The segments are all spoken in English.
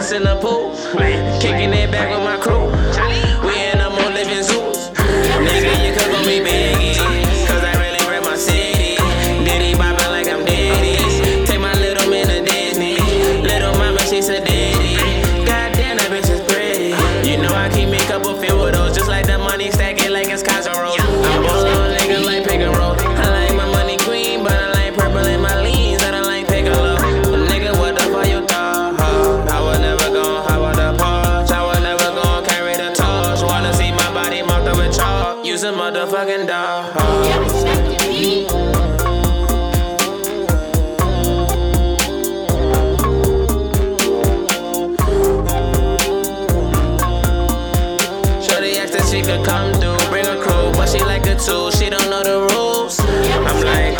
us in the pool, kicking it back with my crew. We in the mood living zoos. Nigga, you could go be big, cause I really rep my city. Diddy bopping like I'm Diddy. Take my little man to Disney. Little mama, she said Diddy. Goddamn, that bitch is pretty. You know I keep me a couple few of those, just like the money stacking like it's Casa Roll. I'm ballin' on niggas like pick and roll. I like my money green, but I like purple in my leans. I don't like Piccolo. Nigga, what the fuck you thought? I was never gon' hop on the porch. I was never gon' carry the torch. Wanna see my body mocked up with chalk? Use a motherfucking dog. Shorty asked if she could come through, bring a crew, but she like it too. She don't know the rules. I'm like,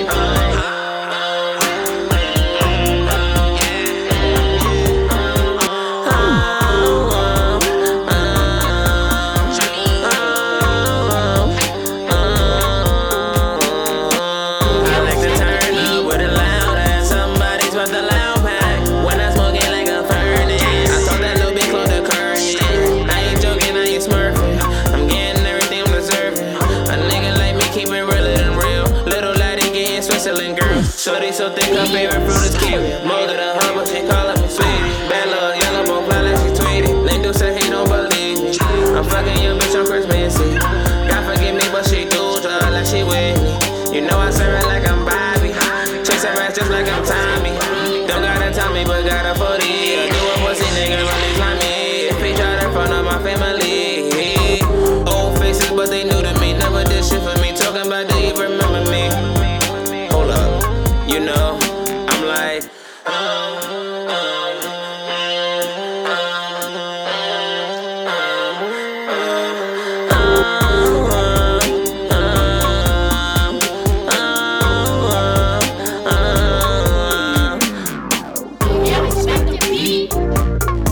I like to turn up with a loud ass. Somebody's about the loud pack. When I smoke it like a furnace. I told that little bitch close the curtain. I ain't joking, I ain't smurfing. I'm getting everything I'm deserving. A nigga like me keep it realer than real. Little laddie getting Switzerland girl. Shorty so thick her favorite fruit is kiwi. More than a humble, she callin' me sweetie. Bad little yellow bone fly like she tweeted. Lame dude said he don't believe me. I'm fucking your bitch on Christmas Eve. God forgive me, but she do drugs like she with me. You know I serve it like I'm Bobby. Chase her ass just like I'm Tommy. Don't gotta tell me, but got a 40. I do a pussy nigga release like me. If he try to front of my family. Old faces, but they new to me. Never did shit for me. Talking about do you remember me? Hold up, you know, I'm like,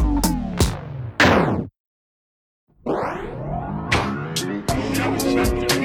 Respect the beat.